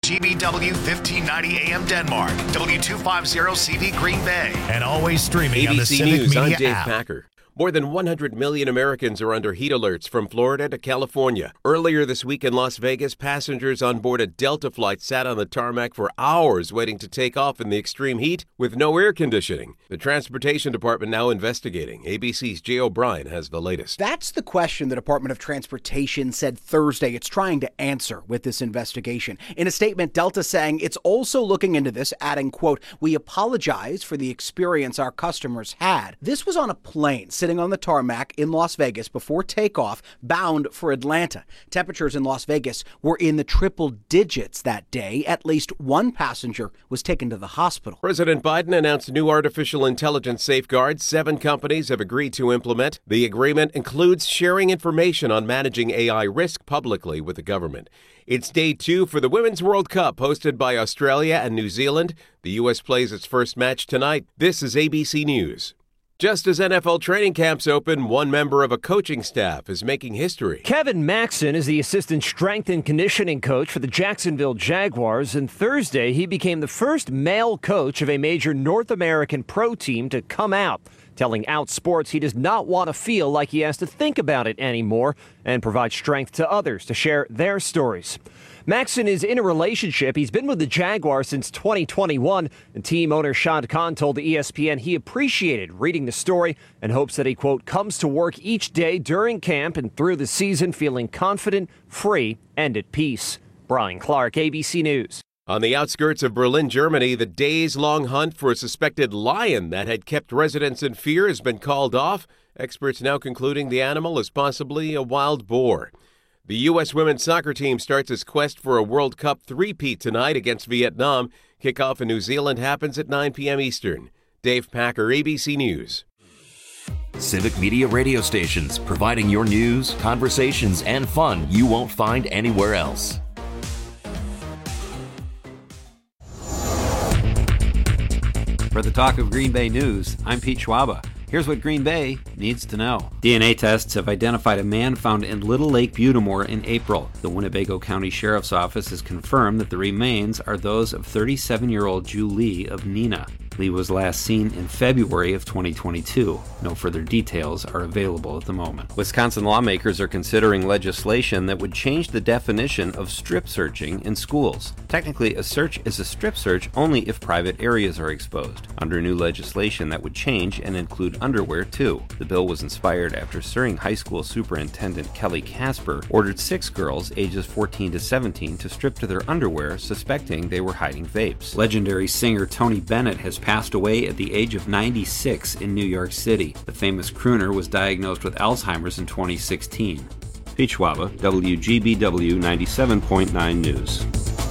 WGBW 1590 AM Denmark, W250CV Green Bay, and always streaming on the ABC Civic News, Media I'm Dave app. Packer. More than 100 million Americans are under heat alerts from Florida to California. Earlier this week in Las Vegas, passengers on board a Delta flight sat on the tarmac for hours waiting to take off in the extreme heat with no air conditioning. The Transportation Department now investigating. ABC's Jay O'Brien has the latest. That's the question the Department of Transportation said Thursday it's trying to answer with this investigation. In a statement, Delta saying it's also looking into this, adding, quote, "We apologize for the experience our customers had." This was on a plane sitting on the tarmac in Las Vegas before takeoff, bound for Atlanta. Temperatures in Las Vegas were in the triple digits that day. At least one passenger was taken to the hospital. President Biden announced new artificial intelligence safeguards 7 companies have agreed to implement. The agreement includes sharing information on managing AI risk publicly with the government. It's day 2 for the Women's World Cup, hosted by Australia and New Zealand. The U.S. plays its first match tonight. This is ABC News. Just as NFL training camps open, one member of a coaching staff is making history. Kevin Maxson is the assistant strength and conditioning coach for the Jacksonville Jaguars, and Thursday he became the first male coach of a major North American pro team to come out, telling Outsports he does not want to feel like he has to think about it anymore and provide strength to others to share their stories. Maxson is in a relationship. He's been with the Jaguars since 2021, and team owner Shad Khan told the ESPN he appreciated reading the story and hopes that he, quote, comes to work each day during camp and through the season feeling confident, free, and at peace. Brian Clark, ABC News. On the outskirts of Berlin, Germany, the days-long hunt for a suspected lion that had kept residents in fear has been called off. Experts now concluding the animal is possibly a wild boar. The U.S. women's soccer team starts its quest for a World Cup three-peat tonight against Vietnam. Kickoff in New Zealand happens at 9 p.m. Eastern. Dave Packer, ABC News. Civic Media radio stations, providing your news, conversations, and fun you won't find anywhere else. For the Talk of Green Bay News, I'm Pete Schwaba. Here's what Green Bay needs to know. DNA tests have identified a man found in Little Lake Butte in April. The Winnebago County Sheriff's Office has confirmed that the remains are those of 37-year-old Ju Lee of Neenah. Lee was last seen in February of 2022. No further details are available at the moment. Wisconsin lawmakers are considering legislation that would change the definition of strip searching in schools. Technically, a search is a strip search only if private areas are exposed. Under new legislation, that would change and include underwear too. The bill was inspired after Suring High School Superintendent Kelly Casper ordered 6 girls ages 14 to 17 to strip to their underwear, suspecting they were hiding vapes. Legendary singer Tony Bennett has passed away at the age of 96 in New York City. The famous crooner was diagnosed with Alzheimer's in 2016. Pete Schwaba, WGBW 97.9 News.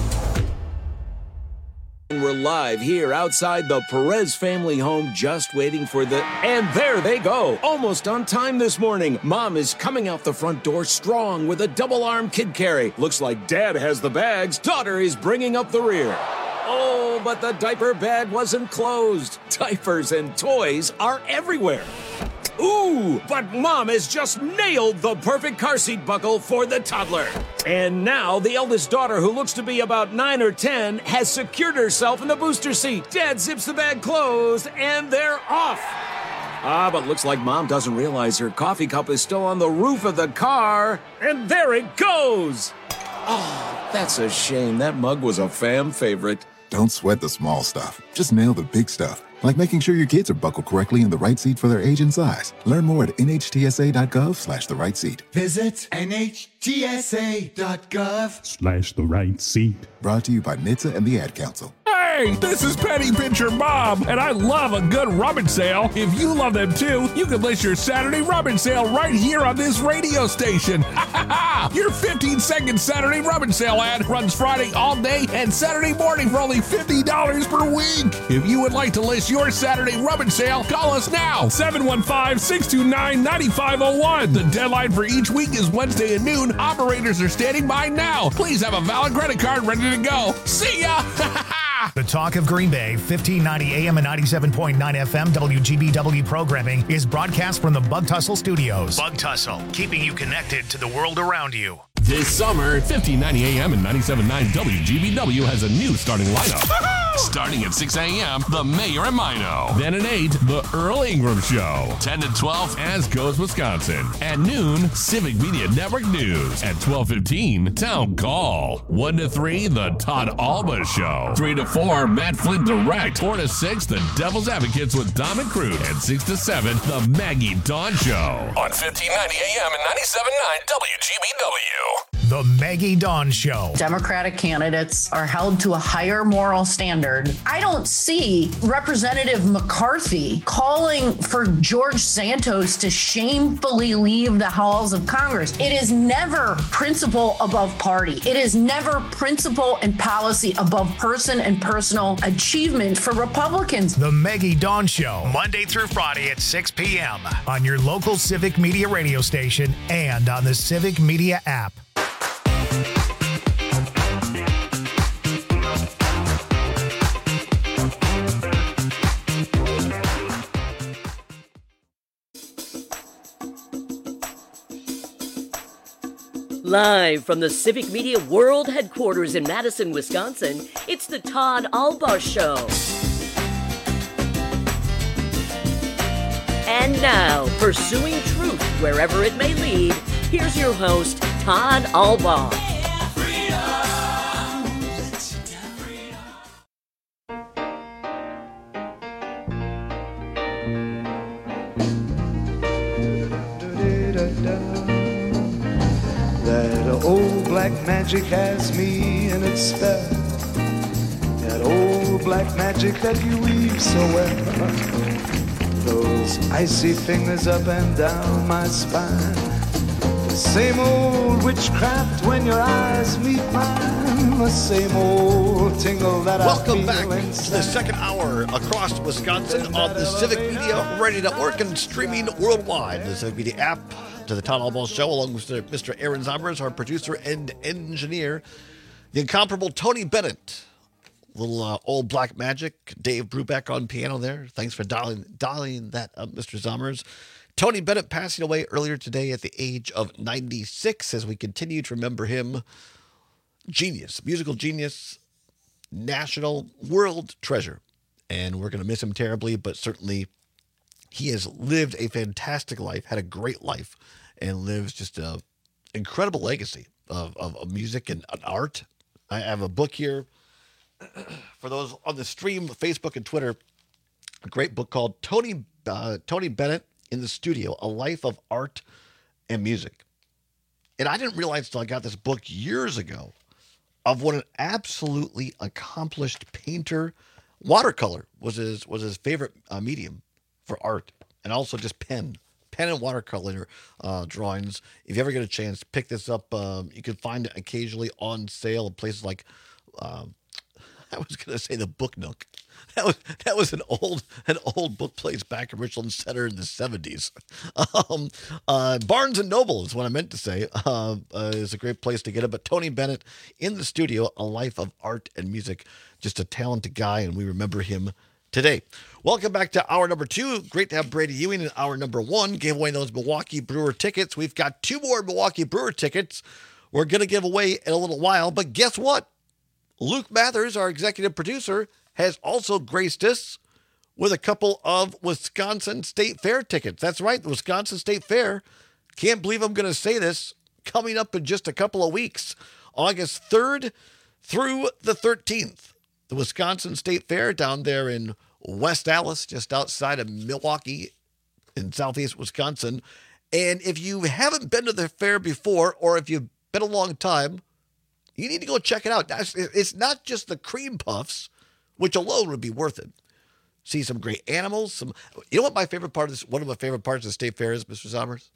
We're live here outside the Perez family home, just waiting for the... And there they go! Almost on time this morning. Mom is coming out the front door strong with a double-arm kid carry. Looks like Dad has the bags. Daughter is bringing up the rear. Oh, but the diaper bag wasn't closed. Diapers and toys are everywhere. Ooh, but Mom has just nailed the perfect car seat buckle for the toddler. And now the eldest daughter, who looks to be about 9 or 10, has secured herself in the booster seat. Dad zips the bag closed, and they're off. But looks like Mom doesn't realize her coffee cup is still on the roof of the car. And there it goes. Oh, that's a shame. That mug was a fam favorite. Don't sweat the small stuff. Just nail the big stuff. Like making sure your kids are buckled correctly in the right seat for their age and size. Learn more at nhtsa.gov/the right seat. Visit nhtsa.gov/the right seat. Brought to you by NHTSA and the Ad Council. Hey, this is Penny Pincher Bob, and I love a good rummage sale. If you love them too, you can list your Saturday rummage sale right here on this radio station. Your 15-second Saturday rummage sale ad runs Friday all day and Saturday morning for only $50 per week. If you would like to list your Saturday rummage sale, call us now, 715-629-9501. The deadline for each week is Wednesday at noon. Operators are standing by now. Please have a valid credit card ready to go. See ya! The Talk of Green Bay, 1590 AM and 97.9 FM WGBW programming is broadcast from the Bug Tussle Studios. Bug Tussle, keeping you connected to the world around you. This summer, 1590 AM and 97.9 WGBW has a new starting lineup. Starting at 6 a.m., The Mayor and Mino. Then at 8, The Earl Ingram Show. 10 to 12, As Goes Wisconsin. At noon, Civic Media Network News. At 12:15, Town Call. 1 to 3, The Todd Alba Show. 3 to 4, Matt Flint Direct. 4 to 6, The Devil's Advocates with Dom and Cruz. And 6 to 7, The Maggie Dawn Show. On 1590 AM and 97.9 WGBW. The Maggie Dawn Show. Democratic candidates are held to a higher moral standard. I don't see Representative McCarthy calling for George Santos to shamefully leave the halls of Congress. It is never principle above party. It is never principle and policy above person and personal achievement for Republicans. The Maggie Dawn Show, Monday through Friday at 6 p.m. on your local Civic Media radio station and on the Civic Media app. Live from the Civic Media World Headquarters in Madison, Wisconsin, it's the Todd Alba Show. And now, pursuing truth wherever it may lead, here's your host, Todd Alba. That old black magic has me in its spell. That old black magic that you weave so well. Those icy fingers up and down my spine. The same old witchcraft when your eyes meet mine. The same old tingle that Welcome I feel back inside. to the second hour across Wisconsin on the Civic Media Radio Network and streaming worldwide. The Civic Media app, to the Todd Alba Show, along with Mr. Aaron Zombers, our producer and engineer. The incomparable Tony Bennett. Little old black magic. Dave Brubeck on piano there. Thanks for dialing that up, Mr. Zombers. Tony Bennett passing away earlier today at the age of 96 as we continue to remember him. Genius, musical genius, national world treasure. And we're going to miss him terribly, but certainly he has lived a fantastic life, had a great life, and lives just an incredible legacy of music and art. I have a book here for those on the stream, Facebook and Twitter, a great book called Tony Bennett in the Studio, A Life of Art and Music. And I didn't realize until I got this book years ago of what an absolutely accomplished painter. Watercolor was his favorite medium for art, and also just pen and watercolor drawings. If you ever get a chance, pick this up. You can find it occasionally on sale at places like, I was going to say the Book Nook. That was an old book place back in Richland Center in the 70s. Barnes and Noble is what I meant to say. Is a great place to get it. But Tony Bennett in the Studio, A Life of Art and Music. Just a talented guy, and we remember him today. Welcome back to hour number 2. Great to have Brady Ewing in hour number 1. Gave away those Milwaukee Brewer tickets. We've got 2 more Milwaukee Brewer tickets we're going to give away in a little while. But guess what? Luke Mathers, our executive producer, has also graced us with a couple of Wisconsin State Fair tickets. That's right, the Wisconsin State Fair. Can't believe I'm going to say this. Coming up in just a couple of weeks, August 3rd through the 13th. The Wisconsin State Fair down there in West Allis, just outside of Milwaukee in southeast Wisconsin. And if you haven't been to the fair before, or if you've been a long time, you need to go check it out. It's not just the cream puffs, which alone would be worth it. See some great animals. You know what my favorite part of this? One of my favorite parts of the State Fair is, Mr. Zombers?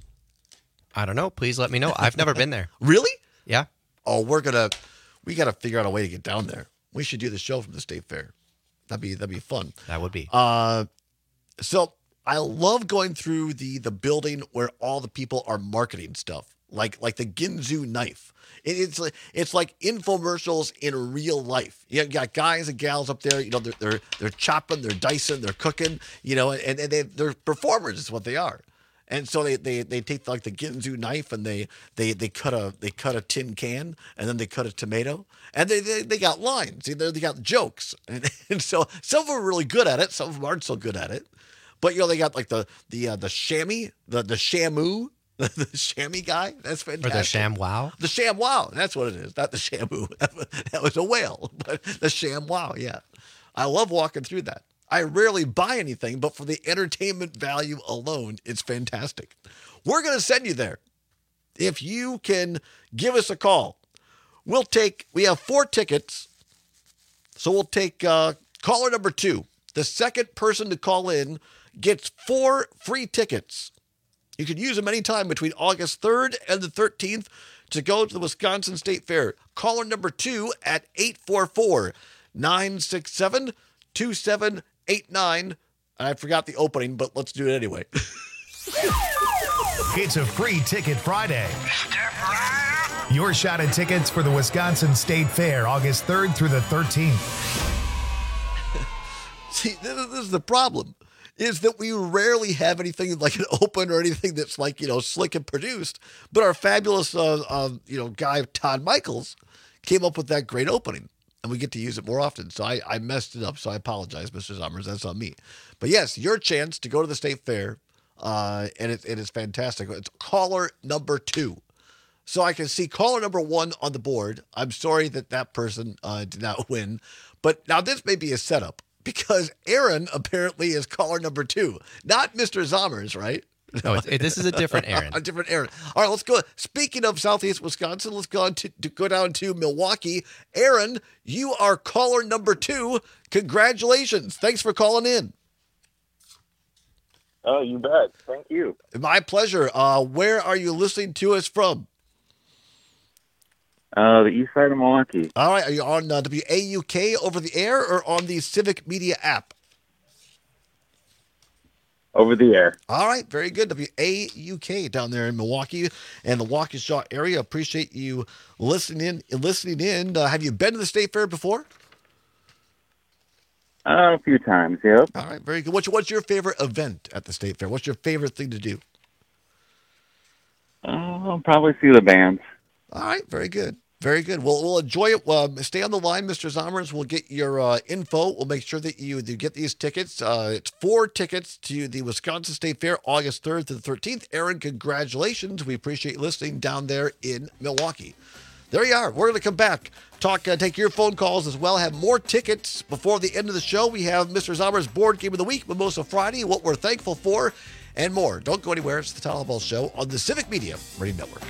I don't know. Please let me know. I've never been there. Really? Yeah. Oh, we got to figure out a way to get down there. We should do the show from the State Fair. That'd be fun. That would be. So I love going through the building where all the people are marketing stuff, like the Ginzu knife. It's like infomercials in real life. You got guys and gals up there. You know, they're chopping, they're dicing, they're cooking. You know, and they're performers is what they are. And so they take like the Ginsu knife and they cut a tin can, and then they cut a tomato, and they got lines. They got jokes, and so some of them are really good at it. Some of them aren't so good at it. But they got like the chamois, the shamu. The chamois guy, that's fantastic. Or the ShamWow? The ShamWow, that's what it is. Not the shamu. That was a whale, but the ShamWow, yeah. I love walking through that. I rarely buy anything, but for the entertainment value alone, it's fantastic. We're going to send you there. If you can give us a call, we have 4 tickets, so we'll take caller number 2. The second person to call in gets 4 free tickets. You can use them anytime between August 3rd and the 13th to go to the Wisconsin State Fair. Caller number 2 at 844-967-2789. I forgot the opening, but let's do it anyway. It's a free ticket Friday. Your shot at tickets for the Wisconsin State Fair, August 3rd through the 13th. See, this is the problem. Is that we rarely have anything like an open or anything that's like, slick and produced. But our fabulous, guy, Todd Michaels, came up with that great opening. And we get to use it more often. So I messed it up. So I apologize, Mr. Zommers. That's on me. But yes, your chance to go to the State Fair. And it is fantastic. It's caller number 2. So I can see caller number 1 on the board. I'm sorry that person did not win. But now this may be a setup. Because Aaron apparently is caller number 2, not Mr. Zommers, right? No, this is a different Aaron. A different Aaron. All right, let's go. Speaking of Southeast Wisconsin, let's go down to Milwaukee. Aaron, you are caller number 2. Congratulations. Thanks for calling in. Oh, you bet. Thank you. My pleasure. Where are you listening to us from? The east side of Milwaukee. All right. Are you on WAUK over the air or on the Civic Media app? Over the air. All right. Very good. WAUK down there in Milwaukee and the Waukesha area. Appreciate you listening in. Have you been to the State Fair before? A few times, yep. All right. Very good. What's your favorite event at the State Fair? What's your favorite thing to do? I'll probably see the bands. All right. Very good. Very good. We'll enjoy it. Stay on the line, Mr. Zommers. We'll get your info. We'll make sure that you get these tickets. It's 4 tickets to the Wisconsin State Fair, August 3rd to the 13th. Aaron, congratulations. We appreciate you listening down there in Milwaukee. There you are. We're going to come back, take your phone calls as well, have more tickets before the end of the show. We have Mr. Zommers' Board Game of the Week, Mimosa Friday, what we're thankful for, and more. Don't go anywhere. It's the Todd Ball Show on the Civic Media Radio Network.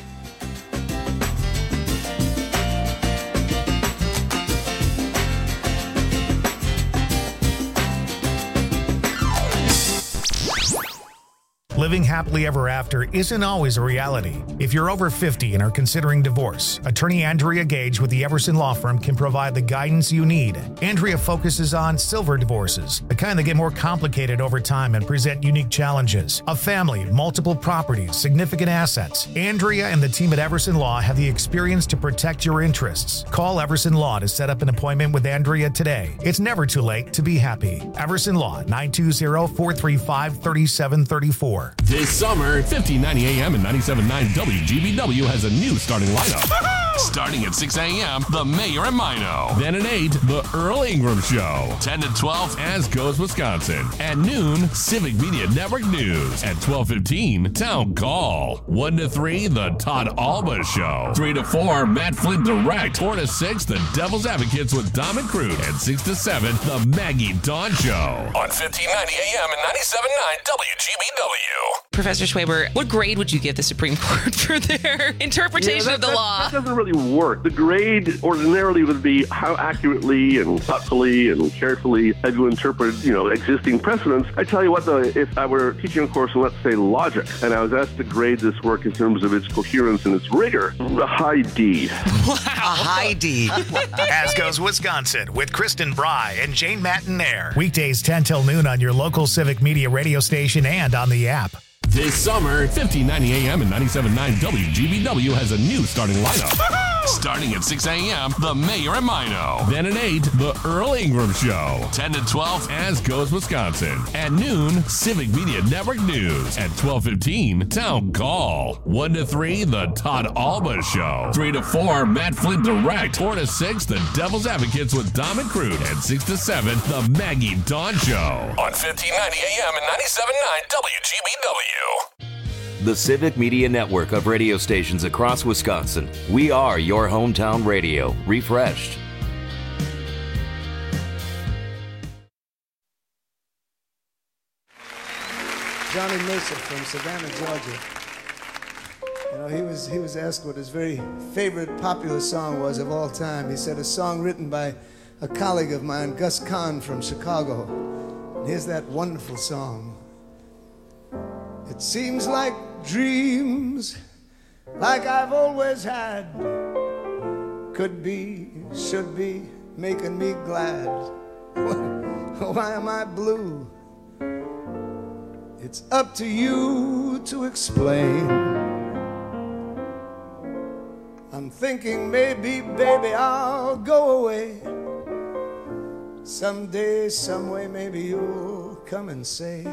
Living happily ever after isn't always a reality. If you're over 50 and are considering divorce, attorney Andrea Gage with the Everson Law Firm can provide the guidance you need. Andrea focuses on silver divorces, the kind that get more complicated over time and present unique challenges. A family, multiple properties, significant assets. Andrea and the team at Everson Law have the experience to protect your interests. Call Everson Law to set up an appointment with Andrea today. It's never too late to be happy. Everson Law, 920-435-3734. This summer, 1590 AM and 97.9 WGBW has a new starting lineup. Starting at 6 a.m., The Mayor and Mino. Then at 8, The Earl Ingram Show. 10 to 12, As Goes Wisconsin. At noon, Civic Media Network News. At 12:15, Town Call. 1 to 3, The Todd Alba Show. 3 to 4, Matt Flint Direct. 4 to 6, The Devil's Advocates with Dom and Crude. And 6 to 7, The Maggie Dawn Show. On 1590 AM and 97.9 WGBW. Professor Schwaber, what grade would you give the Supreme Court for their interpretation of the law? That doesn't really work. The grade ordinarily would be how accurately and thoughtfully and carefully have you interpreted, existing precedents. I tell you what, though, if I were teaching a course in, let's say, logic, and I was asked to grade this work in terms of its coherence and its rigor, a high D. Wow. A high D. As Goes Wisconsin with Kristen Bry and Jane Mattinaire. Weekdays 10 till noon on your local Civic Media radio station and on the app. This summer, 1590 AM and 97.9 WGBW has a new starting lineup. Starting at 6 a.m., The Mayor and Mino. Then at 8, The Earl Ingram Show. 10 to 12, As Goes Wisconsin. At noon, Civic Media Network News. At 12:15, Town Call. 1 to 3, The Todd Alba Show. 3 to 4, Matt Flint Direct. 4 to 6, The Devil's Advocates with Dom and Crude. And 6 to 7, The Maggie Dawn Show. On 1590 AM and 97.9 WGBW. The Civic Media Network of radio stations across Wisconsin. We are your hometown radio, refreshed. Johnny Mason from Savannah, Georgia. You know, he was asked what his very favorite popular song was of all time. He said a song written by a colleague of mine, Gus Kahn from Chicago. And here's that wonderful song. It seems like dreams, like I've always had, could be, should be, making me glad. Why am I blue? It's up to you to explain. I'm thinking maybe, baby, I'll go away. Someday, someway, maybe you'll come and say,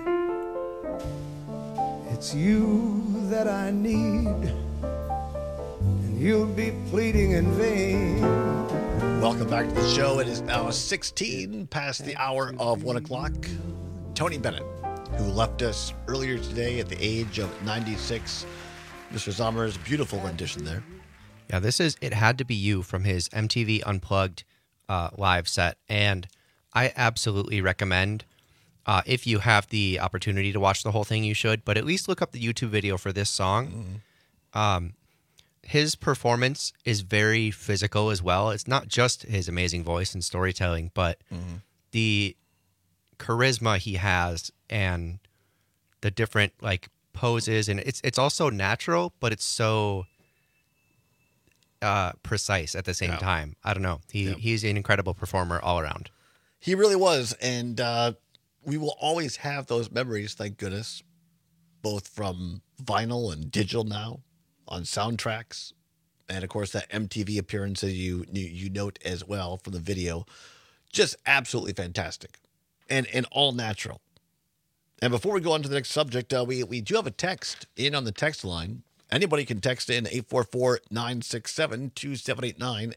it's you that I need, and you'll be pleading in vain. Welcome back to the show. It is now 16 past the hour of 1 o'clock. Tony Bennett, who left us earlier today at the age of 96. Mr. Sommer's beautiful rendition there. Yeah, this is It Had to Be You from his MTV Unplugged live set. And I absolutely recommend, if you have the opportunity to watch the whole thing, you should. But at least look up the YouTube video for this song. His performance is very physical as well. It's not just his amazing voice and storytelling, but the charisma he has and the different like poses, and it's also natural, but it's so precise at the same time. I don't know. He's an incredible performer all around. He really was, and we will always have those memories, thank goodness, both from vinyl and digital now, on soundtracks, and of course that MTV appearance that you note as well from the video. Just absolutely fantastic, and all natural. And before we go on to the next subject, we do have a text in on the text line. Anybody can text in 844-967-2789,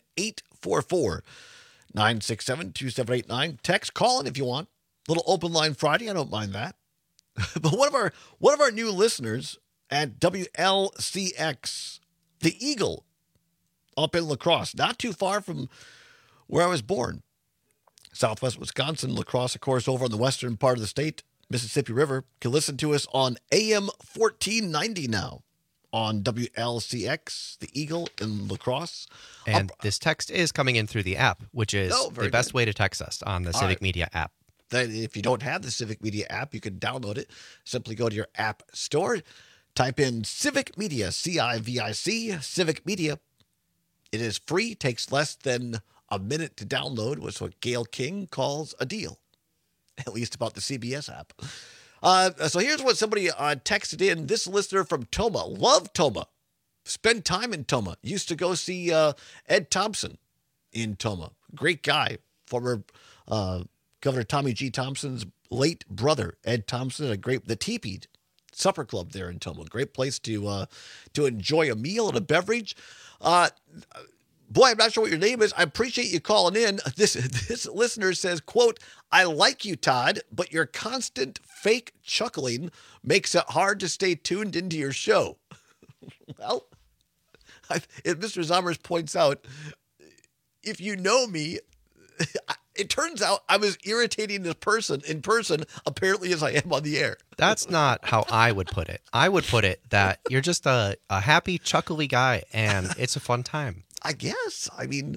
844-967-2789. Text, call in if you want. Little open line Friday, I don't mind that. But one of our new listeners at WLCX, the Eagle, up in La Crosse, not too far from where I was born. Southwest Wisconsin, La Crosse, of course, over on the western part of the state, Mississippi River, can listen to us on AM 1490 now on WLCX, the Eagle in La Crosse. And this text is coming in through the app, which is the best way to text us on the Civic Media app. Then if you don't have the Civic Media app, you can download it. Simply go to your app store, type in Civic Media, C-I-V-I-C, Civic Media. It is free, takes less than a minute to download, which is what Gail King calls a deal, at least about the CBS app. So here's what somebody texted in. This listener from Toma, love Toma, spend time in Toma, used to go see Ed Thompson in Toma. Great guy, former Governor Tommy G. Thompson's late brother, Ed Thompson, the Teepeed Supper Club there in Toma. Great place to enjoy a meal and a beverage. Boy, I'm not sure what your name is. I appreciate you calling in. This listener says, quote, I like you, Todd, but your constant fake chuckling makes it hard to stay tuned into your show. Well, Mr. Zommers points out, if you know me, it turns out I'm as irritating in person, apparently, as I am on the air. That's not how I would put it. I would put it that you're just a happy, chuckly guy, and it's a fun time. I guess. I mean,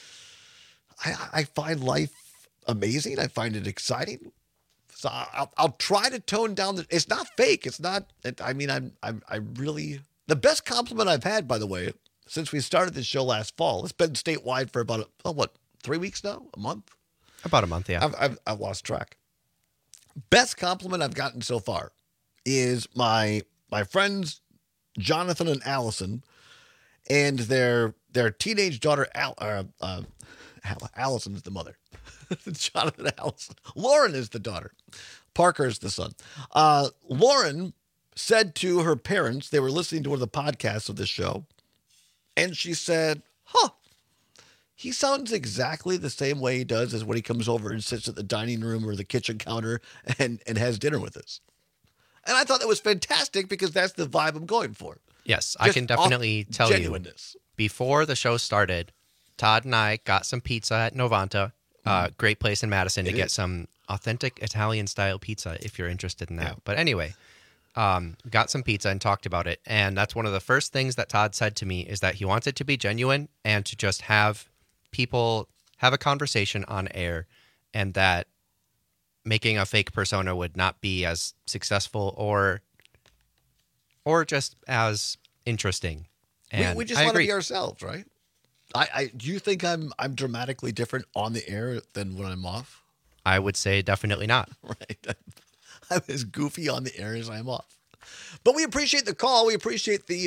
I find life amazing. I find it exciting. So I'll try to tone down it's not fake. It's not. I mean, I really. The best compliment I've had, by the way, since we started this show last fall. It's been statewide for about 3 weeks now, a month. About a month, yeah. I've lost track. Best compliment I've gotten so far is my friends Jonathan and Allison and their their teenage daughter, Allison is the mother. Jonathan Allison. Lauren is the daughter. Parker is the son. Lauren said to her parents, they were listening to one of the podcasts of this show, and she said, he sounds exactly the same way he does as when he comes over and sits at the dining room or the kitchen counter and has dinner with us. And I thought that was fantastic because that's the vibe I'm going for. Yes, I can definitely tell you. Before the show started, Todd and I got some pizza at Novanta, great place in Madison, to get some authentic Italian-style pizza if you're interested in that. Yeah. But anyway, got some pizza and talked about it. And that's one of the first things that Todd said to me is that he wants it to be genuine and to just have people have a conversation on air, and that making a fake persona would not be as successful or just as interesting. And we just want to be ourselves, right? Do you think I'm dramatically different on the air than when I'm off? I would say definitely not. Right. I'm as goofy on the air as I'm off. But we appreciate the call. We appreciate the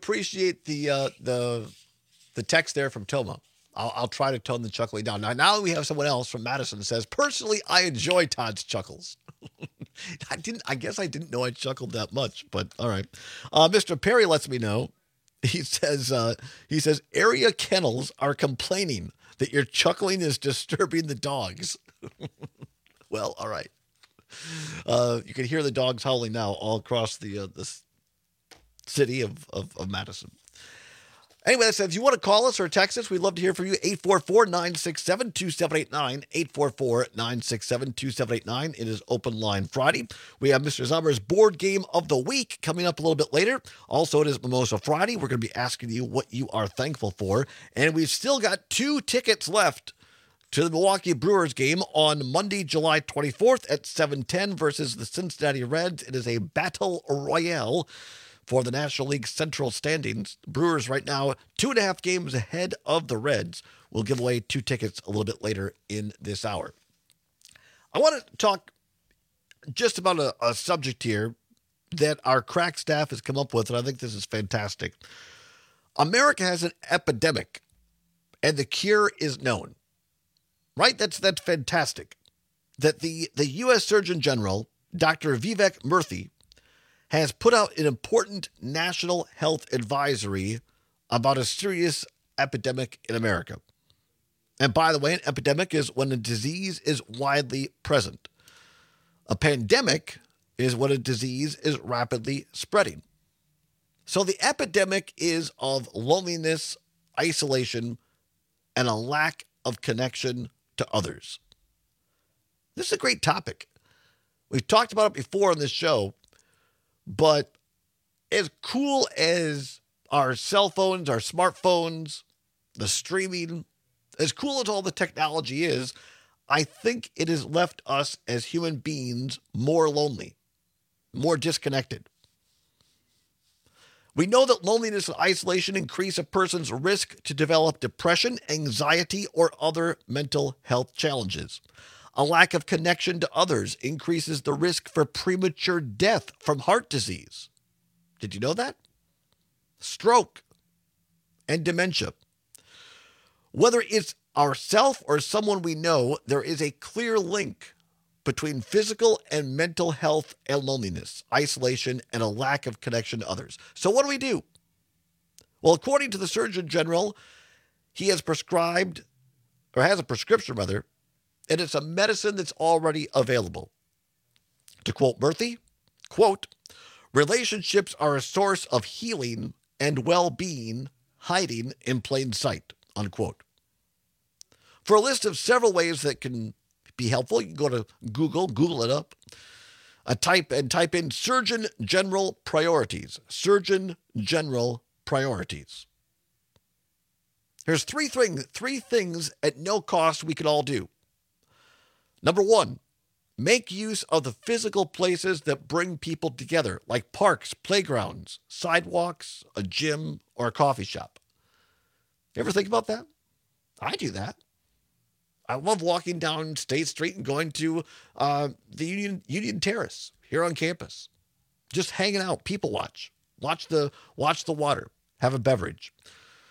text there from Toma. I'll try to tone the chuckling down. Now we have someone else from Madison that says, personally, I enjoy Todd's chuckles. I guess I didn't know I chuckled that much, but all right. Mr. Perry lets me know. He says area kennels are complaining that your chuckling is disturbing the dogs. Well, all right. You can hear the dogs howling now all across the city of Madison. Anyway, that says, if you want to call us or text us, we'd love to hear from you. 844-967-2789. 844-967-2789. It is Open Line Friday. We have Mr. Zommer's Board Game of the Week coming up a little bit later. Also, it is Mimosa Friday. We're going to be asking you what you are thankful for. And we've still got 2 tickets left to the Milwaukee Brewers game on Monday, July 24th at 7:10 versus the Cincinnati Reds. It is a battle royale for the National League Central standings. Brewers right now 2.5 games ahead of the Reds. We'll give away 2 tickets a little bit later in this hour. I want to talk just about a subject here that our crack staff has come up with, and I think this is fantastic. America has an epidemic, and the cure is known. Right? That's fantastic. That the U.S. Surgeon General, Dr. Vivek Murthy, has put out an important national health advisory about a serious epidemic in America. And by the way, an epidemic is when a disease is widely present. A pandemic is when a disease is rapidly spreading. So the epidemic is of loneliness, isolation, and a lack of connection to others. This is a great topic. We've talked about it before on this show. But as cool as our cell phones, our smartphones, the streaming, as cool as all the technology is, I think it has left us as human beings more lonely, more disconnected. We know that loneliness and isolation increase a person's risk to develop depression, anxiety, or other mental health challenges. A lack of connection to others increases the risk for premature death from heart disease. Did you know that? Stroke and dementia. Whether it's ourself or someone we know, there is a clear link between physical and mental health and loneliness, isolation, and a lack of connection to others. So what do we do? Well, according to the Surgeon General, he has prescribed, or has a prescription rather, and it's a medicine that's already available. To quote Murthy, quote, relationships are a source of healing and well-being hiding in plain sight, unquote. For a list of several ways that can be helpful, you can go to Google it up, type in Surgeon General Priorities, Surgeon General Priorities. Here's three things at no cost we can all do. Number 1, make use of the physical places that bring people together, like parks, playgrounds, sidewalks, a gym, or a coffee shop. You ever think about that? I do that. I love walking down State Street and going to the Union Terrace here on campus. Just hanging out, people watch the water, have a beverage.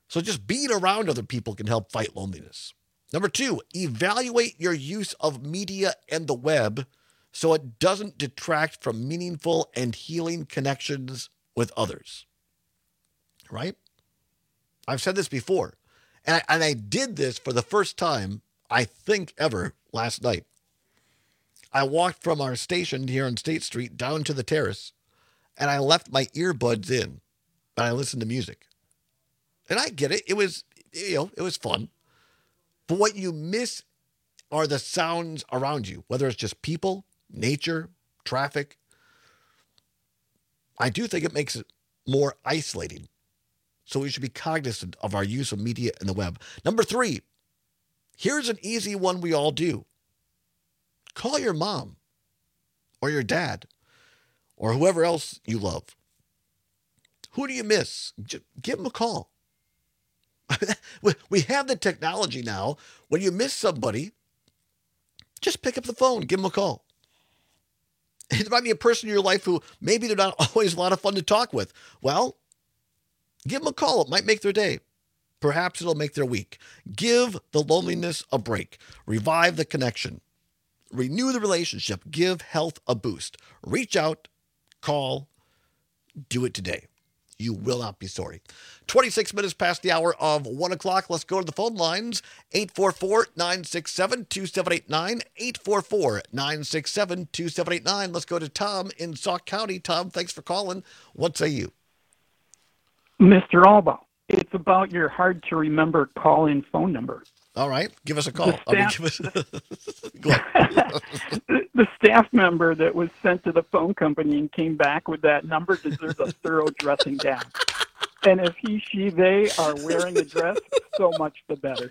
So just being around other people can help fight loneliness. Number 2, evaluate your use of media and the web so it doesn't detract from meaningful and healing connections with others. Right? I've said this before, and I did this for the first time, I think, ever last night. I walked from our station here on State Street down to the terrace, and I left my earbuds in, and I listened to music. And I get it. It was fun. But what you miss are the sounds around you, whether it's just people, nature, traffic. I do think it makes it more isolating. So we should be cognizant of our use of media and the web. Number 3, here's an easy one we all do. Call your mom or your dad or whoever else you love. Who do you miss? Just give them a call. We have the technology now. When you miss somebody, just pick up the phone, give them a call. It might be a person in your life who maybe they're not always a lot of fun to talk with. Well, give them a call. It might make their day. Perhaps it'll make their week. Give the loneliness a break. Revive the connection. Renew the relationship. Give health a boost. Reach out, call, do it today. You will not be sorry. 26 minutes past the hour of 1 o'clock. Let's go to the phone lines. 844-967-2789. 844-967-2789. Let's go to Tom in Sauk County. Tom, thanks for calling. What say you? Mr. Alba, it's about your hard-to-remember call-in phone number. All right. Give us a call. Go ahead. The staff member that was sent to the phone company and came back with that number deserves a thorough dressing down. And if he, she, they are wearing a dress, so much the better.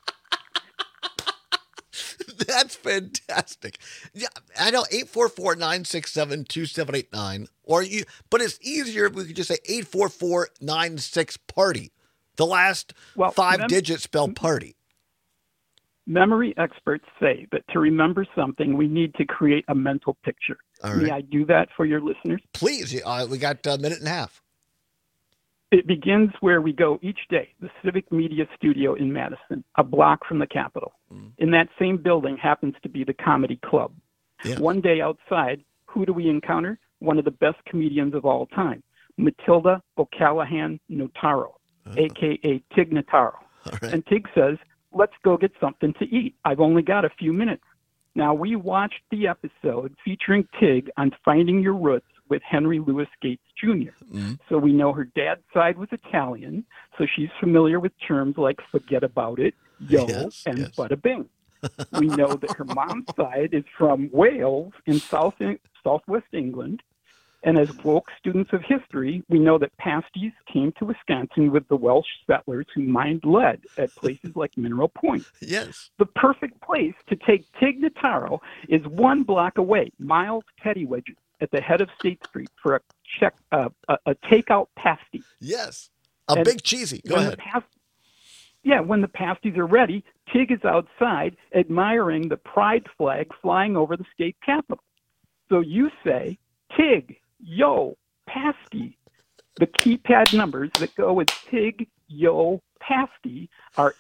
That's fantastic. Yeah, I know 844-967-2789. But it's easier if we could just say 844-96-PARTY. The last 5 digits spell party. Memory experts say that to remember something, we need to create a mental picture. All right. May I do that for your listeners? Please. We got a minute and a half. It begins where we go each day, the Civic Media Studio in Madison, a block from the Capitol. In that same building happens to be the Comedy Club. Yeah. One day outside, who do we encounter? One of the best comedians of all time, Matilda O'Callaghan Notaro, a.k.a. Tig Notaro. Right. And Tig says, let's go get something to eat. I've only got a few minutes. Now, we watched the episode featuring Tig on Finding Your Roots with Henry Louis Gates Jr. So we know her dad's side was Italian, so she's familiar with terms like forget about it, yo, and bada bing. We know that her mom's side is from Wales in southwest England. And as woke students of history, we know that pasties came to Wisconsin with the Welsh settlers who mined lead at places like Mineral Point. Yes. The perfect place to take Tig Notaro is 1 block away, Miles Petty Wedges, at the head of State Street for a takeout pasty. Yes. Big cheesy. Go ahead. When the pasties are ready, Tig is outside admiring the pride flag flying over the state capitol. So you say, Tig, yo, pasty. The keypad numbers that go with Tig, yo, pasty are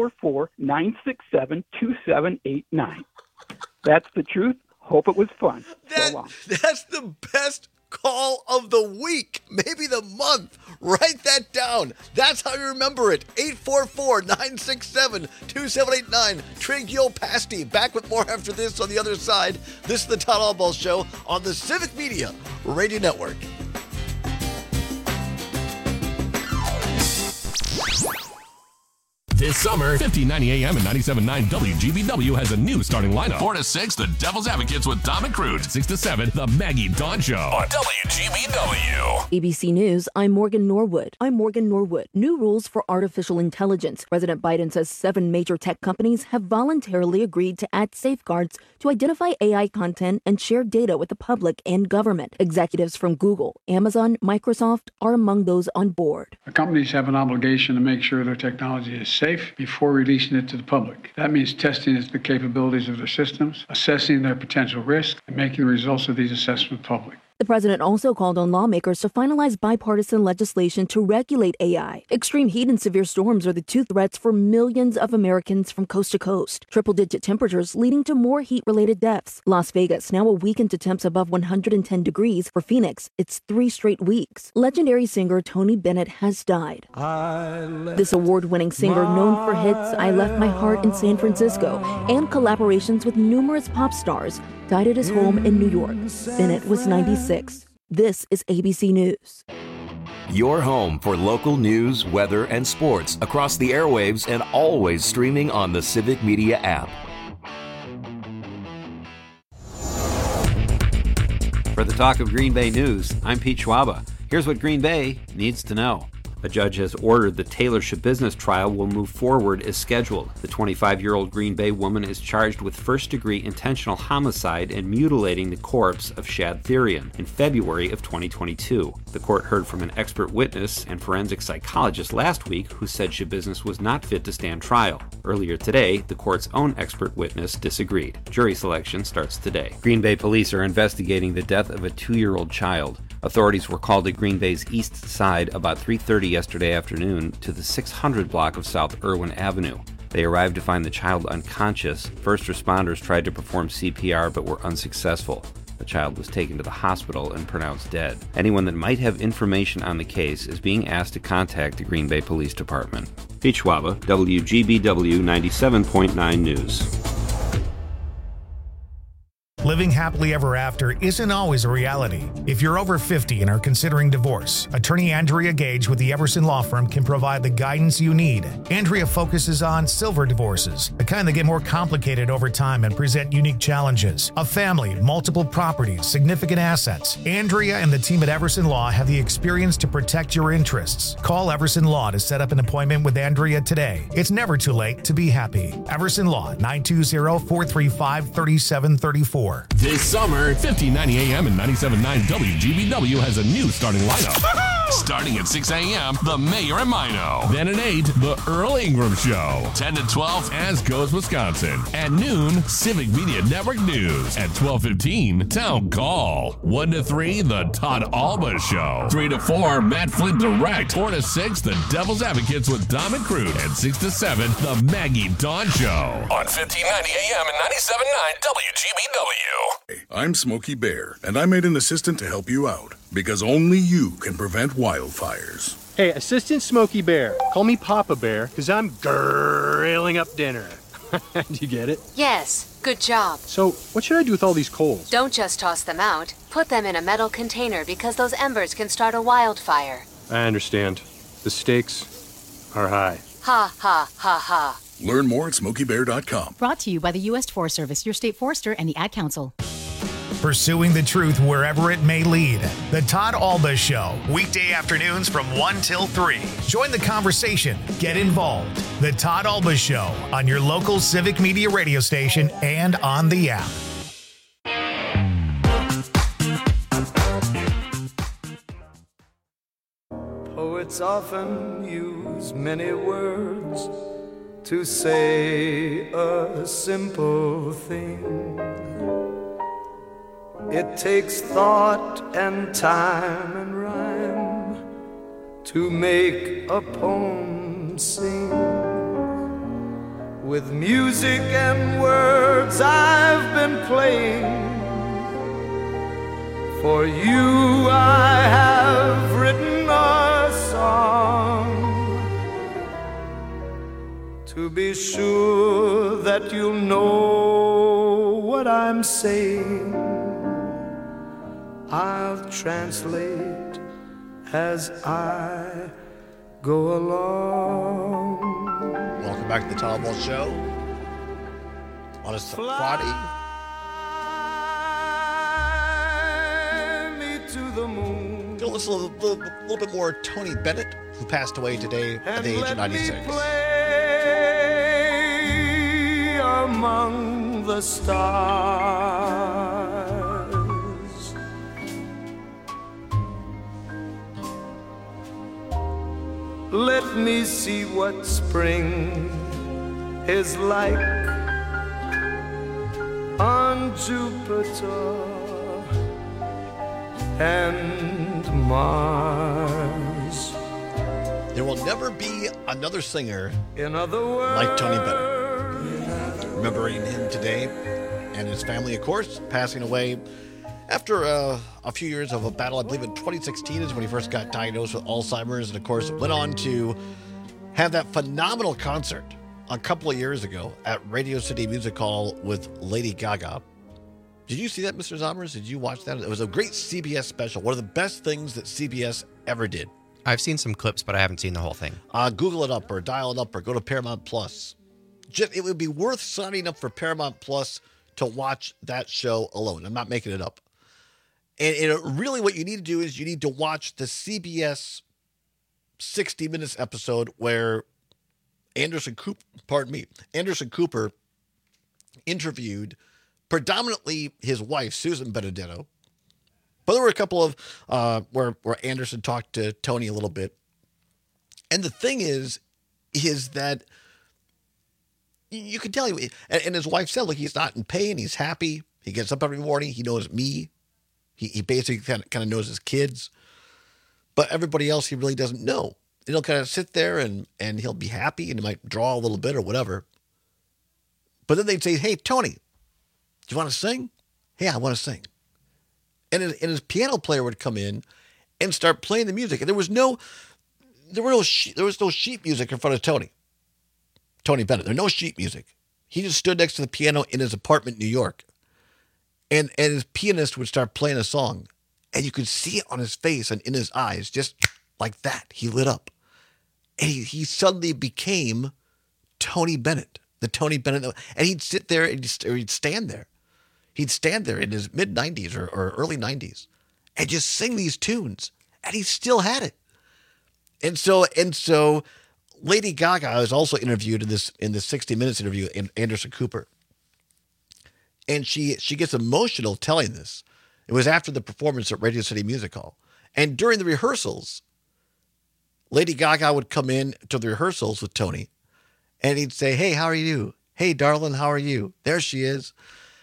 844-967-2789. That's the truth. Hope it was fun. So long. That's the best call of the week, maybe the month. Write that down. That's how you remember it. 844-967-2789. Trig Yo Pasty. Back with more after this on the other side. This is the Todd Albaugh Show on the Civic Media Radio Network. This summer, 1590 AM and 97.9 WGBW has a new starting lineup. 4 to 6, The Devil's Advocates with Dom and Crude. 6 to 7, The Maggie Dawn Show on WGBW. ABC News, I'm Morgan Norwood. New rules for artificial intelligence. President Biden says 7 major tech companies have voluntarily agreed to add safeguards to identify AI content and share data with the public and government. Executives from Google, Amazon, Microsoft are among those on board. The companies have an obligation to make sure their technology is safe before releasing it to the public. That means testing the capabilities of their systems, assessing their potential risk, and making the results of these assessments public. The president also called on lawmakers to finalize bipartisan legislation to regulate AI. Extreme heat and severe storms are the two threats for millions of Americans from coast to coast. Triple-digit temperatures leading to more heat-related deaths. Las Vegas now a week into temps above 110 degrees. For Phoenix, it's 3 straight weeks. Legendary singer Tony Bennett has died. This award-winning singer, known for hits I Left My Heart in San Francisco and collaborations with numerous pop stars, died at his home in New York. Bennett was 96. This is ABC News. Your home for local news, weather, and sports across the airwaves and always streaming on the Civic Media app. For the Talk of Green Bay News, I'm Pete Schwaba. Here's what Green Bay needs to know. A judge has ordered the Taylor Schabusiness trial will move forward as scheduled. The 25-year-old Green Bay woman is charged with first-degree intentional homicide and mutilating the corpse of Shad Therian in February of 2022. The court heard from an expert witness and forensic psychologist last week who said Schabusiness was not fit to stand trial. Earlier today, the court's own expert witness disagreed. Jury selection starts today. Green Bay police are investigating the death of a 2-year-old child. Authorities were called at Green Bay's east side about 3:30 yesterday afternoon to the 600 block of South Irwin Avenue. They arrived to find the child unconscious. First responders tried to perform CPR but were unsuccessful. The child was taken to the hospital and pronounced dead. Anyone that might have information on the case is being asked to contact the Green Bay Police Department. Pete Schwaba, WGBW 97.9 News. Living happily ever after isn't always a reality. If you're over 50 and are considering divorce, attorney Andrea Gage with the Everson Law Firm can provide the guidance you need. Andrea focuses on silver divorces, the kind that get more complicated over time and present unique challenges. A family, multiple properties, significant assets. Andrea and the team at Everson Law have the experience to protect your interests. Call Everson Law to set up an appointment with Andrea today. It's never too late to be happy. Everson Law, 920-435-3734. This summer, 1590 AM and 97.9 WGBW has a new starting lineup. Starting at 6 a.m., The Mayor and Mino. Then at 8, The Earl Ingram Show. 10 to 12, As Goes Wisconsin. At noon, Civic Media Network News. At 12:15, Town Call. 1 to 3, The Todd Alba Show. 3 to 4, Matt Flint Direct. 4 to 6, The Devil's Advocates with Dom and Crude. And 6 to 7, The Maggie Dawn Show. On 1590 AM and 97.9 WGBW. I'm Smokey Bear, and I made an assistant to help you out, because only you can prevent wildfires. Hey, Assistant Smokey Bear, call me Papa Bear, because I'm grilling up dinner. Do you get it? Yes, good job. So, what should I do with all these coals? Don't just toss them out. Put them in a metal container because those embers can start a wildfire. I understand. The stakes are high. Ha, ha, ha, ha. Learn more at SmokeyBear.com. Brought to you by the U.S. Forest Service, your state forester, and the Ad Council. Pursuing the truth wherever it may lead. The Todd Alba Show, weekday afternoons from 1 till 3. Join the conversation. Get involved. The Todd Alba Show on your local Civic Media radio station and on the app. Poets often use many words to say a simple thing. It takes thought and time and rhyme to make a poem sing. With music and words I've been playing. For you I have written a song, to be sure that you'll know what I'm saying. I'll translate as I go along. Welcome back to the Todd Alba Show on a Friday. To the moon. Go listen a little bit more Tony Bennett, who passed away today at the age of 96. Play among the stars. Let me see what spring is like on Jupiter. and Mars. There will never be another singer In other words, like Tony Bennett. Remembering him today and his family, of course, passing away after a few years of a battle. I believe in 2016 is when he first got diagnosed with Alzheimer's, and of course went on to have that phenomenal concert a couple of years ago at Radio City Music Hall with Lady Gaga. Did you see that, Mr. Zommers? Did you watch that? It was a great CBS special. One of the best things that CBS ever did. I've seen some clips, but I haven't seen the whole thing. Google it up or dial it up or go to Paramount Plus. It would be worth signing up for Paramount Plus to watch that show alone. I'm not making it up. And really what you need to do is you need to watch the CBS 60 Minutes episode where Anderson Cooper interviewed predominantly his wife, Susan Benedetto. But there were a couple of where Anderson talked to Tony a little bit. And the thing is that you can tell, and his wife said, look, he's not in pain. He's happy. He gets up every morning. He knows me. He basically kind of knows his kids. But everybody else he really doesn't know. And he'll kind of sit there and he'll be happy and he might draw a little bit or whatever. But then they'd say, hey, Tony, do you want to sing? Hey, I want to sing. And his piano player would come in and start playing the music. And there was no sheet music in front of Tony Bennett. There was no sheet music. He just stood next to the piano in his apartment in New York. And his pianist would start playing a song. And you could see it on his face and in his eyes, just like that. He lit up. And he suddenly became Tony Bennett, the Tony Bennett. And he'd sit there and he'd stand there. He'd stand there in his mid-90s or early 90s and just sing these tunes. And he still had it. And so Lady Gaga was also interviewed in this 60 Minutes interview in Anderson Cooper. And she gets emotional telling this. It was after the performance at Radio City Music Hall. And during the rehearsals, Lady Gaga would come in to the rehearsals with Tony and he'd say, hey, how are you? Hey, darling, how are you? There she is.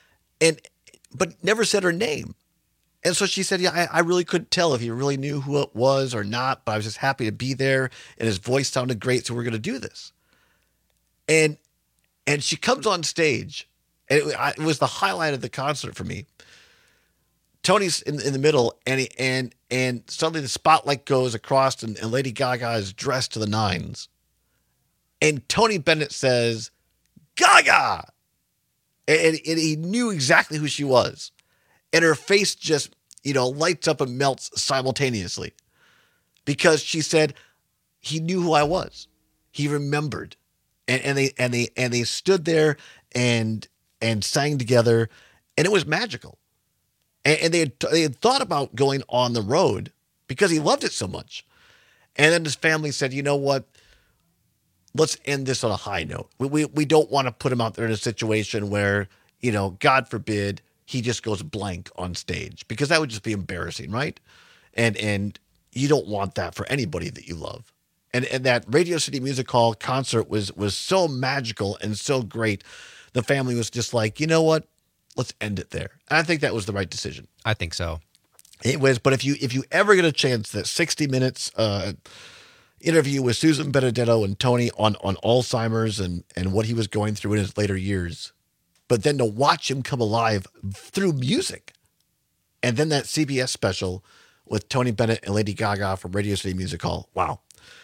But never said her name. And so she said, yeah, I really couldn't tell if he really knew who it was or not, but I was just happy to be there and his voice sounded great. So we're going to do this. And she comes on stage and it was the highlight of the concert for me. Tony's in the middle and suddenly the spotlight goes across and Lady Gaga is dressed to the nines. And Tony Bennett says, Gaga! And he knew exactly who she was. And her face just, lights up and melts simultaneously. Because she said, he knew who I was. He remembered. And they stood there and sang together. And it was magical. And they had thought about going on the road because he loved it so much. And then his family said, you know what? Let's end this on a high note. We don't want to put him out there in a situation where, God forbid, he just goes blank on stage because that would just be embarrassing, right? And you don't want that for anybody that you love. And that Radio City Music Hall concert was so magical and so great. The family was just like, you know what? Let's end it there. And I think that was the right decision. I think so. It was, but if you ever get a chance, that 60 Minutes interview with Susan Benedetto and Tony on Alzheimer's and what he was going through in his later years, but then to watch him come alive through music, and then that CBS special with Tony Bennett and Lady Gaga from Radio City Music Hall. Wow.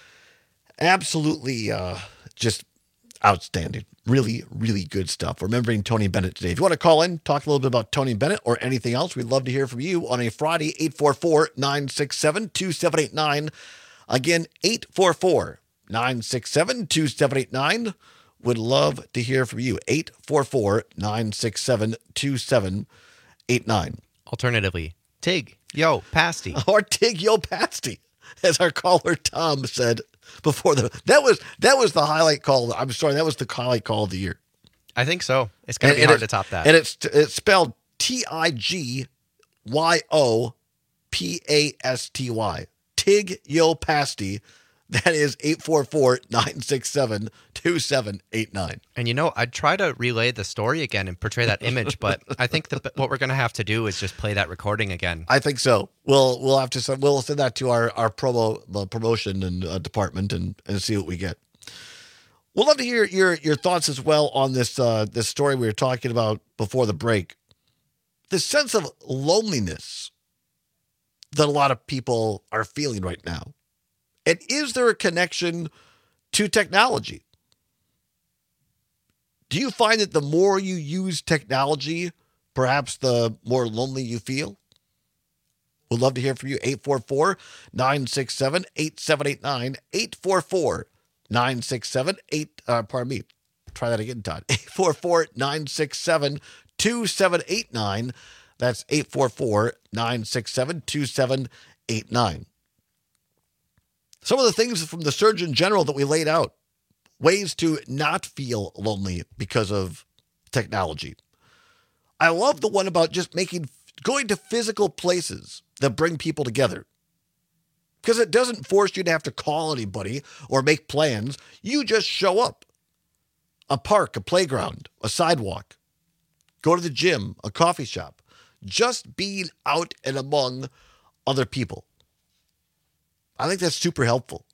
Absolutely just outstanding. Really, really good stuff. Remembering Tony Bennett today. If you want to call in, talk a little bit about Tony Bennett or anything else, we'd love to hear from you on a Friday, 844-967-2789. Again, 844-967-2789. Would love to hear from you. 844-967-2789. Alternatively, Tig, yo, pasty. Or Tig, yo, pasty, as our caller Tom said before. That was the highlight call. I'm sorry, that was the highlight call of the year. I think so. It's going to be hard to top that. And it's spelled TIGYOPASTY. Tig Yo Pasty That is 844-967-2789. And I'd try to relay the story again and portray that image, but I think what we're going to have to do is just play that recording again. I think so. We'll have to send that to our promotion and department and see what we get. We'd love to hear your thoughts as well on this story we were talking about before the break. The sense of loneliness that a lot of people are feeling right now. And is there a connection to technology? Do you find that the more you use technology, perhaps the more lonely you feel? We'd love to hear from you. 844-967-8789. 844-967-8. Pardon me. Try that again, Todd. 844-967-2789. That's 844-967-2789. Some of the things from the Surgeon General that we laid out, ways to not feel lonely because of technology. I love the one about just going to physical places that bring people together. Because it doesn't force you to have to call anybody or make plans. You just show up. A park, a playground, a sidewalk. Go to the gym, a coffee shop. Just being out and among other people. I think that's super helpful.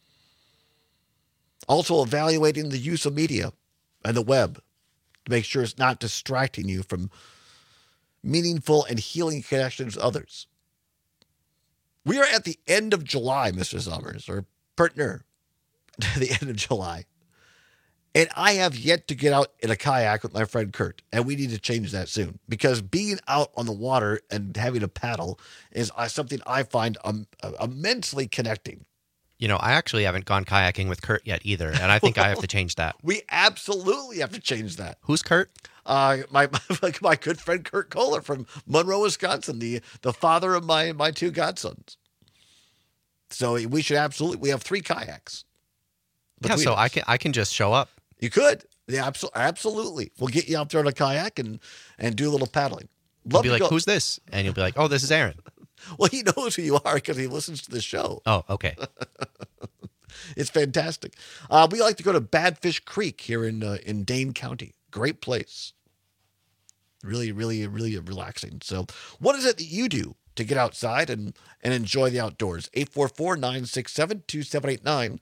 Also evaluating the use of media and the web to make sure it's not distracting you from meaningful and healing connections with others. We are at the end of July, Mr. Summers, or partner, the end of July. And I have yet to get out in a kayak with my friend Kurt, and we need to change that soon because being out on the water and having a paddle is something I find immensely connecting. I actually haven't gone kayaking with Kurt yet either, and I think I have to change that. We absolutely have to change that. Who's Kurt? My good friend Kurt Kohler from Monroe, Wisconsin, the father of my two godsons. So we have 3 kayaks. Yeah, so I can just show up. You could. Yeah, absolutely. We'll get you out there on a kayak and do a little paddling. You'll be like, who's this? And you'll be like, oh, this is Aaron. Well, he knows who you are because he listens to the show. Oh, okay. It's fantastic. We like to go to Badfish Creek here in Dane County. Great place. Really, really, really relaxing. So what is it that you do to get outside and enjoy the outdoors? 844-967-2789.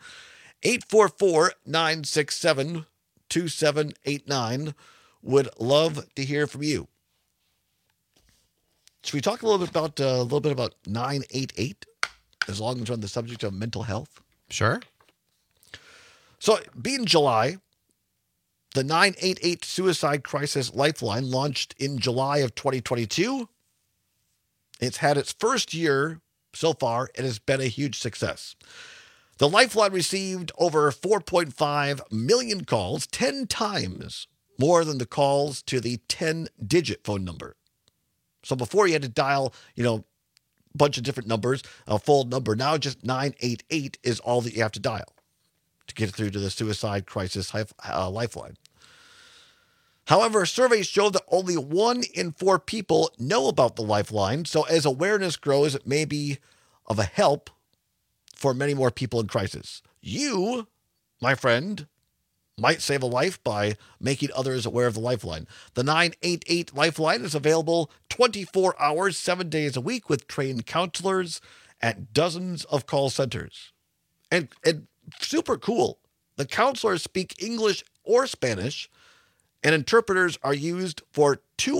844-967-2789. Would love to hear from you. Should we talk a little bit about 988, as long as we're on the subject of mental health? Sure. So, being July, the 988 Suicide Crisis Lifeline launched in July of 2022. It's had its first year so far. It has been a huge success. The Lifeline received over 4.5 million calls, 10 times more than the calls to the 10-digit phone number. So before you had to dial, a bunch of different numbers, a full number. Now just 988 is all that you have to dial to get through to the Suicide Crisis Lifeline. However, surveys show that only 1 in 4 people know about the Lifeline. So as awareness grows, it may be of a help for many more people in crisis. You, my friend, might save a life by making others aware of the Lifeline. The 988 Lifeline is available 24 hours, 7 days a week with trained counselors at dozens of call centers. And super cool. The counselors speak English or Spanish, and interpreters are used for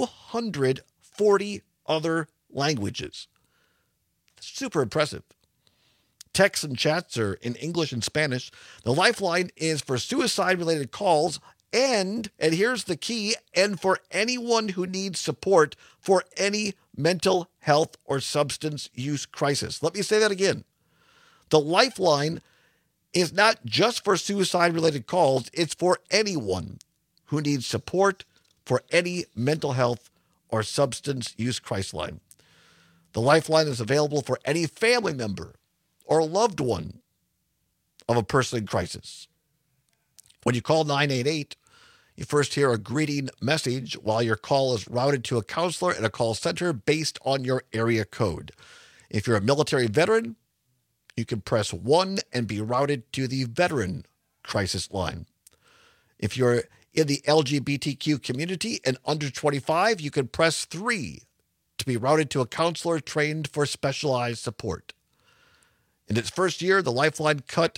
240 other languages. Super impressive. Texts and chats are in English and Spanish. The Lifeline is for suicide-related calls and here's the key, and for anyone who needs support for any mental health or substance use crisis. Let me say that again. The Lifeline is not just for suicide-related calls. It's for anyone who needs support for any mental health or substance use crisis line. The Lifeline is available for any family member or a loved one of a person in crisis. When you call 988, you first hear a greeting message while your call is routed to a counselor at a call center based on your area code. If you're a military veteran, you can press 1 and be routed to the veteran crisis line. If you're in the LGBTQ community and under 25, you can press 3 to be routed to a counselor trained for specialized support. In its first year, the Lifeline cut,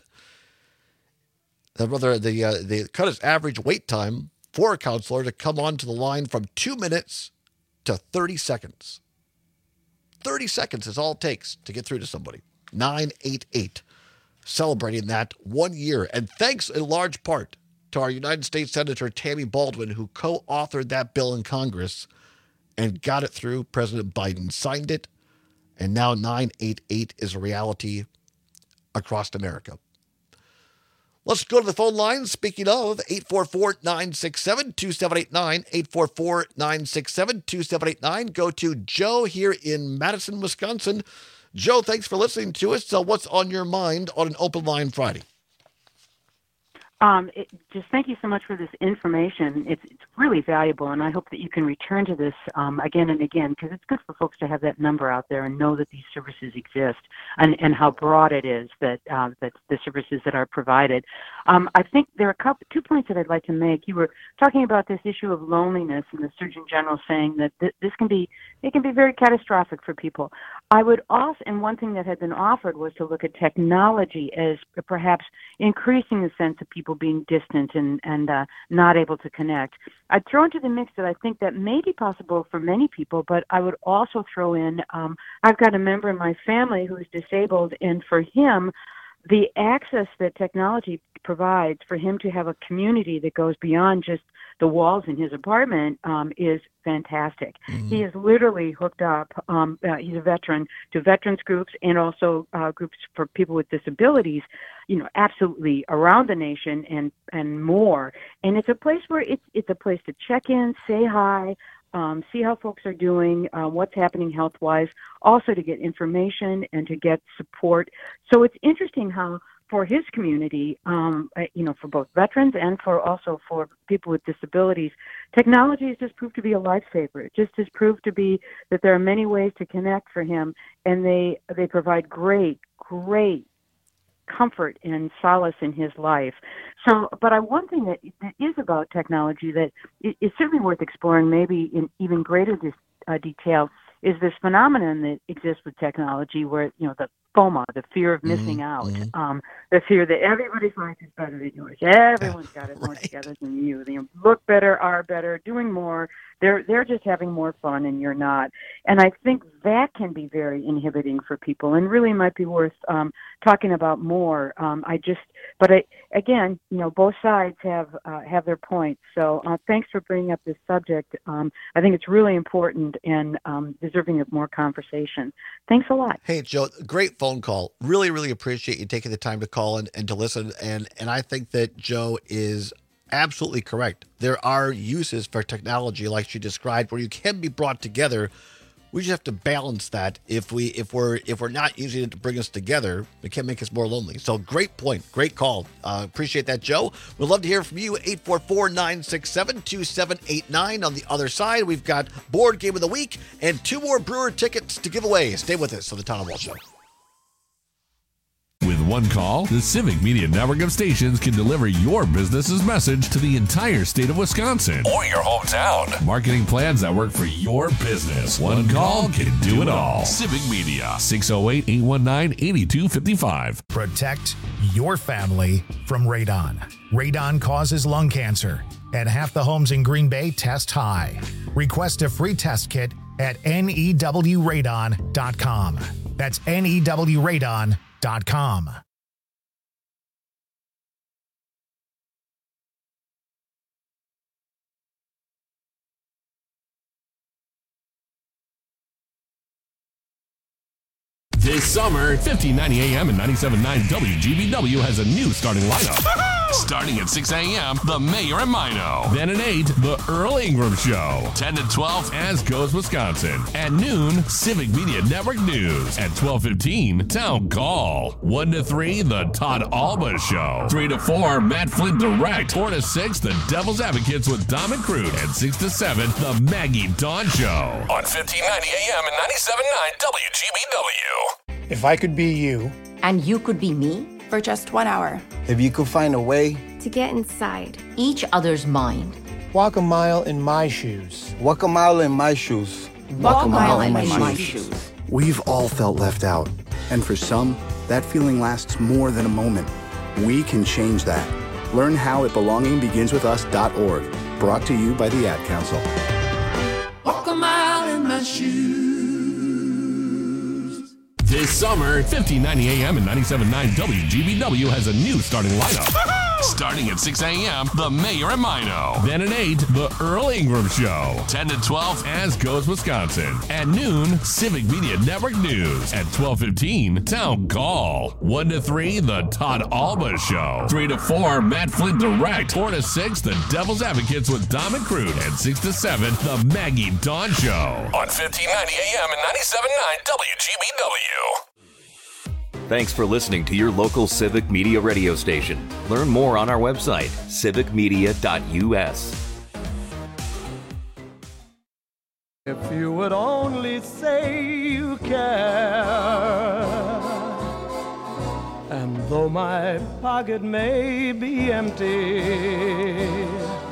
the cut its average wait time for a counselor to come onto the line from 2 minutes to 30 seconds. 30 seconds is all it takes to get through to somebody. 988, celebrating that 1 year. And thanks in large part to our United States Senator Tammy Baldwin, who co-authored that bill in Congress and got it through. President Biden signed it, and now 988 is a reality across America. Let's go to the phone line. Speaking of, 844-967-2789, 844-967-2789. Go to Joe here in Madison, Wisconsin. Joe, thanks for listening to us. So what's on your mind on an Open Line Friday? Just thank you so much for this information. It's really valuable, and I hope that you can return to this again and again, because it's good for folks to have that number out there and know that these services exist and how broad it is that the services that are provided. I think there are 2 points that I'd like to make. You were talking about this issue of loneliness, and the Surgeon General saying that this can be very catastrophic for people. I would also, and one thing that had been offered was to look at technology as perhaps increasing the sense of people being distant and not able to connect. I'd throw into the mix that I think that may be possible for many people, but I would also throw in, I've got a member in my family who's disabled, and for him, the access that technology provides for him to have a community that goes beyond just the walls in his apartment is fantastic. Mm-hmm. He is literally hooked up, he's a veteran, to veterans groups and also groups for people with disabilities, absolutely around the nation and more. And it's a place where it's a place to check in, say hi, see how folks are doing, what's happening health-wise, also to get information and to get support. So it's interesting how for his community, for both veterans and for people with disabilities, technology has just proved to be a lifesaver. It just has proved to be that there are many ways to connect for him, and they provide great comfort and solace in his life. So, but one thing that is about technology that is certainly worth exploring, maybe in even greater detail, is this phenomenon that exists with technology where, the FOMO, the fear of missing out, the fear that everybody's life is better than yours. Everyone's got it more together than you. They look better, are better, doing more. They're just having more fun and you're not. And I think that can be very inhibiting for people and really might be worth talking about more. Again, both sides have their points. So thanks for bringing up this subject. I think it's really important and deserving of more conversation. Thanks a lot. Hey, Joe, great phone call. Really, really appreciate you taking the time to call and to listen. And I think that Joe is absolutely correct. There are uses for technology like she described where you can be brought together. We just have to balance that. If we're not using it to bring us together, it can make us more lonely. So great point. Great call. Appreciate that, Joe. We'd love to hear from you. 844-967-2789. On the other side, we've got Board Game of the Week and 2 more Brewer tickets to give away. Stay with us on the Tom Wall Show. With one call, the Civic Media Network of stations can deliver your business's message to the entire state of Wisconsin or your hometown. Marketing plans that work for your business. One call can do it all. Civic Media, 608-819-8255. Protect your family from radon. Radon causes lung cancer, and half the homes in Green Bay test high. Request a free test kit at newradon.com. That's newradon.com. This summer, 1590 AM and 97.9 WGBW has a new starting lineup. Starting at 6 a.m., The Mayor and Mino. Then at 8, The Earl Ingram Show. 10 to 12, As Goes Wisconsin. At noon, Civic Media Network News. At 12:15, Town Call. 1 to 3, The Todd Alba Show. 3 to 4, Matt Flint Direct. 4 to 6, The Devil's Advocates with Dom and Crude. And 6 to 7, The Maggie Dawn Show. On 1590 AM and 97.9 WGBW. If I could be you. And you could be me? For just 1 hour. If you could find a way to get inside each other's mind. Walk a mile in my shoes. Walk a mile in my shoes. Walk a mile in my shoes. We've all felt left out. And for some, that feeling lasts more than a moment. We can change that. Learn how at belongingbeginswithus.org. Brought to you by the Ad Council. Walk a mile in my shoes. This summer, 1590 AM and 97.9 WGBW has a new starting lineup. Starting at 6 a.m., The Mayor and Mino. Then at 8, The Earl Ingram Show. 10 to 12, As Goes Wisconsin. At noon, Civic Media Network News. At 12:15, Town Call. 1 to 3, The Todd Alba Show. 3 to 4, Matt Flint Direct. 4 to 6, The Devil's Advocates with Dom and Crude. And 6 to 7, The Maggie Dawn Show. On 1590 AM and 97.9 WGBW. Thanks for listening to your local Civic Media radio station. Learn more on our website, civicmedia.us. If you would only say you care, and though my pocket may be empty,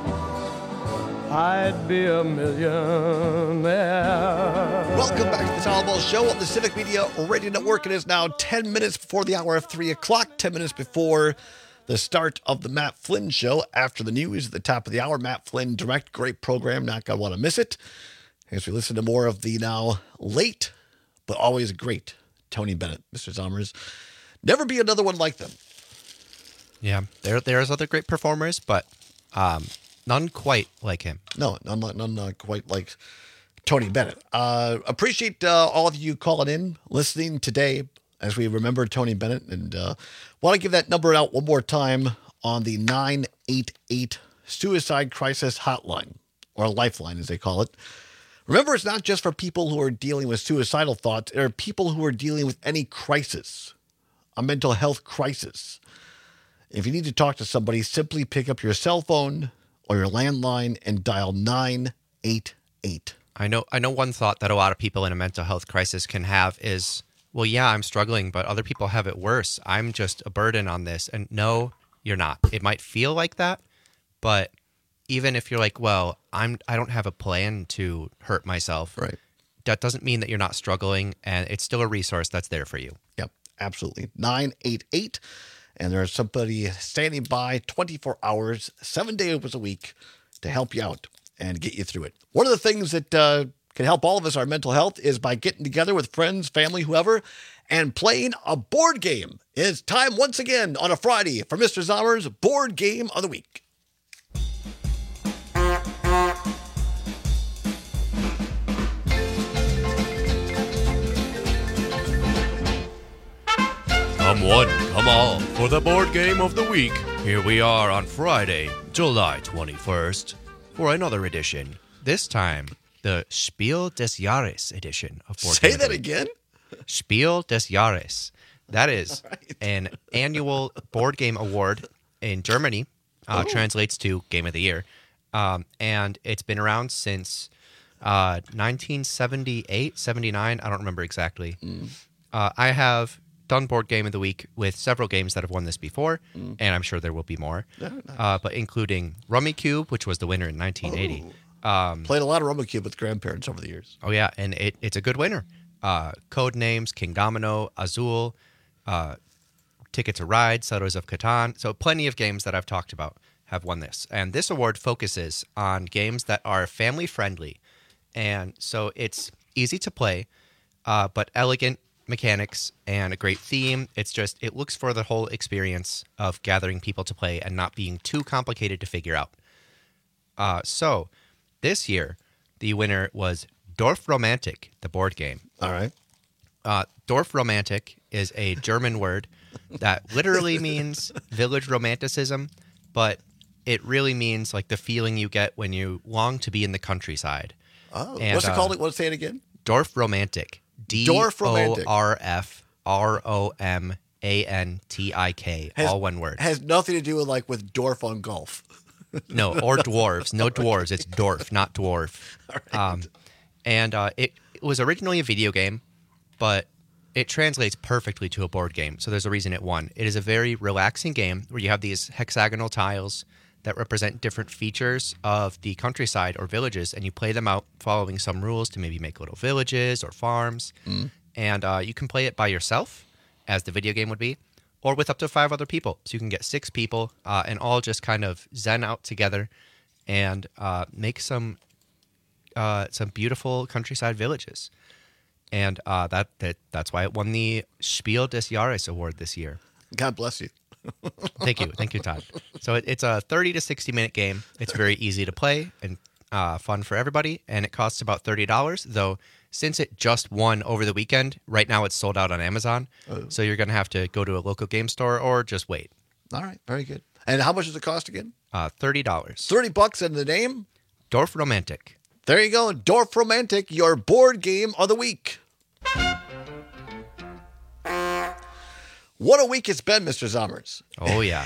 I'd be a millionaire. Welcome back to the Town Hall Show on the Civic Media Radio Network. It is now 10 minutes before the hour of 3 o'clock, 10 minutes before the start of the Matt Flynn Show. After the news at the top of the hour, Matt Flynn Direct, great program, not going to want to miss it. As we listen to more of the now late, but always great Tony Bennett, Mr. Zommers. Never be another one like them. Yeah, there's other great performers, but none quite like him. No, none quite like Tony Bennett. Appreciate all of you calling in, listening today as we remember Tony Bennett. And want to give that number out one more time on the 988 Suicide Crisis Hotline, or Lifeline as they call it. Remember, it's not just for people who are dealing with suicidal thoughts. There are people who are dealing with any crisis, a mental health crisis. If you need to talk to somebody, simply pick up your cell phone or your landline and dial 988. I know one thought that a lot of people in a mental health crisis can have is, well, yeah, I'm struggling, but other people have it worse. I'm just a burden on this. And no, you're not. It might feel like that, but even if you're like, well, I don't have a plan to hurt myself. Right. That doesn't mean that you're not struggling, and it's still a resource that's there for you. Yep, absolutely. 988. And there's somebody standing by 24 hours, 7 days a week to help you out and get you through it. One of the things that can help all of us, our mental health, is by getting together with friends, family, whoever, and playing a board game. It's time once again on a Friday for Mr. Zommers' Board Game of the Week. Come one, come all, for the board game of the week. Here we are on Friday, July 21st, for another edition. This time, the Spiel des Jahres edition of Board Say Game that of the Week. again? Spiel des Jahres. That is an annual board game award in Germany. Translates to Game of the Year. And it's been around since 1978, 79. I don't remember exactly. I have done Board Game of the Week with several games that have won this before, and I'm sure there will be more. Yeah, nice. But including Rummikub, which was the winner in 1980. Played a lot of Rummikub with grandparents over the years. Oh, yeah, and it's a good winner. Code Names, King Domino, Azul, Ticket to Ride, Settlers of Catan. So plenty of games that I've talked about have won this. And this award focuses on games that are family-friendly. And so it's easy to play, but elegant mechanics and a great theme. It looks for the whole experience of gathering people to play and not being too complicated to figure out. So this year, the winner was Dorfromantik, the board game. All right. Dorfromantik is a German word that literally means village romanticism, but it really means like the feeling you get when you long to be in the countryside. Oh, and, what's it called? What's say it again? Dorfromantik. Dorfromantik. Dorfromantik. All one word. Has nothing to do with Dorf on golf. No, or dwarves. No dwarves. It's Dorf, not dwarf. Right. And it was originally a video game, but it translates perfectly to a board game. So there's a reason it won. It is a very relaxing game where you have these hexagonal tiles that represent different features of the countryside or villages, and you play them out following some rules to maybe make little villages or farms. And you can play it by yourself, as the video game would be, or with up to 5 other people. So you can get 6 people and all just kind of zen out together and make some beautiful countryside villages. And that's why it won the Spiel des Jahres award this year. God bless you. Thank you, Todd. So it's a 30 to 60 minute game. It's very easy to play and fun for everybody, and it costs about $30. Though since it just won over the weekend, right now it's sold out on Amazon. So you're going to have to go to a local game store or just wait. All right, very good. And how much does it cost again? $30. $30 in the name? Dorfromantik. There you go, Dorfromantik, your board game of the week. What a week it's been, Mr. Zommers. Oh, yeah.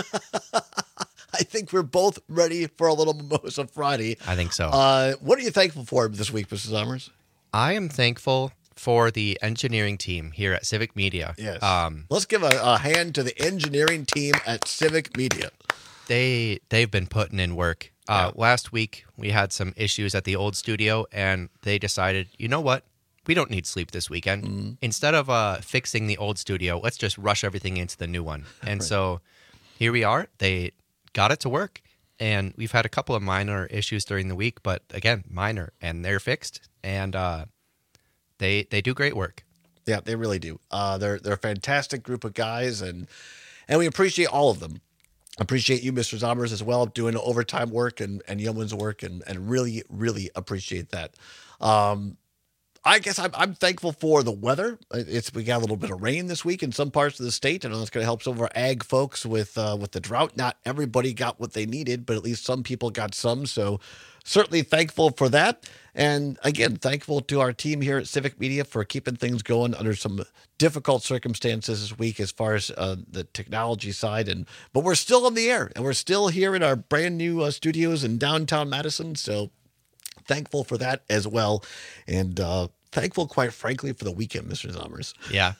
I think we're both ready for a little Mimosa Friday. I think so. What are you thankful for this week, Mr. Zommers? I am thankful for the engineering team here at Civic Media. Yes. Let's give a hand to the engineering team at Civic Media. They've been putting in work. Last week, we had some issues at the old studio, and they decided, you know what? We don't need sleep this weekend. Instead of fixing the old studio, let's just rush everything into the new one. And so here we are. They got it to work, and we've had a couple of minor issues during the week, but again, minor, and they're fixed, and they do great work. Yeah, they really do. They're a fantastic group of guys, and we appreciate all of them. Appreciate you, Mr. Zommers, as well, doing overtime work and yeoman's work, and really, really appreciate that. I guess I'm thankful for the weather. We got a little bit of rain this week in some parts of the state. I know it's going to help some of our ag folks with the drought. Not everybody got what they needed, but at least some people got some. So certainly thankful for that. And again, thankful to our team here at Civic Media for keeping things going under some difficult circumstances this week as far as the technology side. But we're still on the air, and we're still here in our brand new studios in downtown Madison. So thankful for that as well. And thankful, quite frankly, for the weekend, Mr. Zommers. Yeah.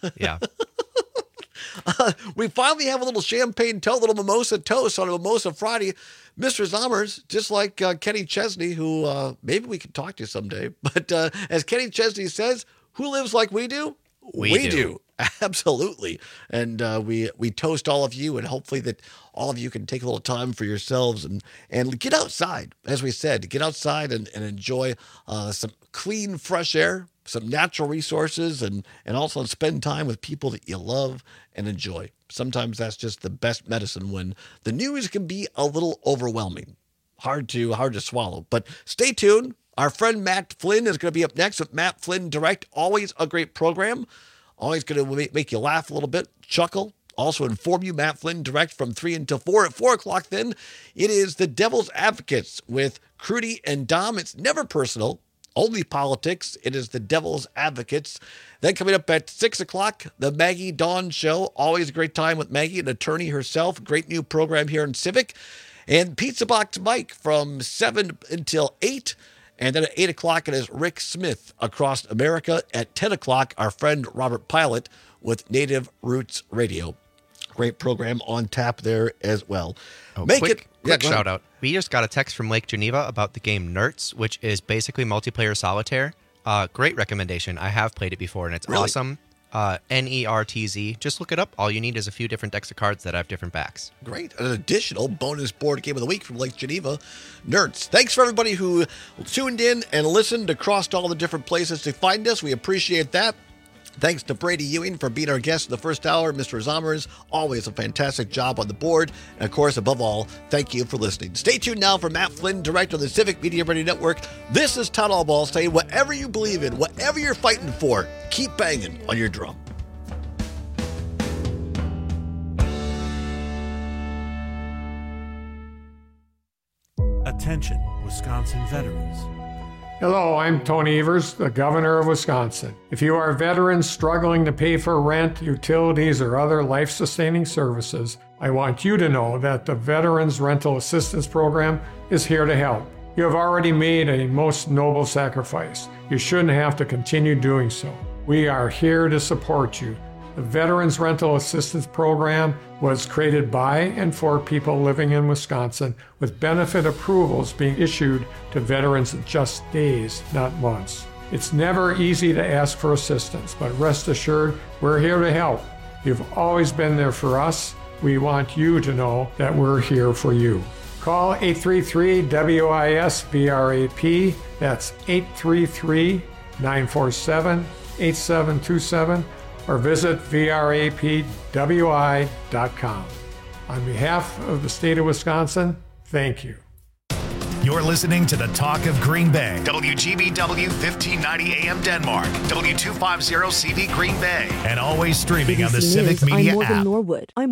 We finally have a little champagne toast, a little mimosa toast on a Mimosa Friday. Mr. Zommers, just like Kenny Chesney, who maybe we could talk to someday. But as Kenny Chesney says, who lives like we do? We do. Absolutely. And we toast all of you, and hopefully that all of you can take a little time for yourselves and get outside, as we said, get outside and enjoy some clean, fresh air, some natural resources, and also spend time with people that you love and enjoy. Sometimes that's just the best medicine when the news can be a little overwhelming. Hard to swallow. But stay tuned. Our friend Matt Flynn is going to be up next with Matt Flynn Direct. Always a great program. Always going to make you laugh a little bit, chuckle. Also inform you, Matt Flynn Direct from 3 until 4. At 4 o'clock then, it is the Devil's Advocates with Crudy and Dom. It's never personal, only politics. It is the Devil's Advocates. Then coming up at 6 o'clock, the Maggie Dawn Show. Always a great time with Maggie, an attorney herself. Great new program here in Civic. And Pizza Box Mike from 7 until 8. And then at 8 o'clock, it is Rick Smith Across America. At 10 o'clock, our friend Robert Pilot with Native Roots Radio. Great program on tap there as well. Quick shout out. We just got a text from Lake Geneva about the game Nertz, which is basically multiplayer solitaire. Great recommendation. I have played it before, and it's awesome. Nertz. Just look it up. All you need is a few different decks of cards that have different backs. Great. An additional bonus board game of the week from Lake Geneva, Nertz. Thanks for everybody who tuned in and listened across all the different places to find us. We appreciate that. Thanks to Brady Ewing for being our guest in the first hour. Mr. Zommers, always a fantastic job on the board. And of course, above all, thank you for listening. Stay tuned now for Matt Flynn, director of the Civic Media Radio Network. This is Todd Allball saying, whatever you believe in, whatever you're fighting for, keep banging on your drum. Attention, Wisconsin veterans. Hello, I'm Tony Evers, the Governor of Wisconsin. If you are veterans struggling to pay for rent, utilities, or other life-sustaining services, I want you to know that the Veterans Rental Assistance Program is here to help. You have already made a most noble sacrifice. You shouldn't have to continue doing so. we are here to support you. The Veterans Rental Assistance Program was created by and for people living in Wisconsin, with benefit approvals being issued to veterans in just days, not months. It's never easy to ask for assistance, but rest assured, we're here to help. You've always been there for us. We want you to know that we're here for you. Call 833-WIS-VRAP. That's 833-947-8727. Or visit vrapwi.com. On behalf of the state of Wisconsin, thank you. You're listening to the Talk of Green Bay. WGBW 1590 AM Denmark. W250 CD Green Bay. And always streaming on the Civic Media I'm Morgan app. Norwood.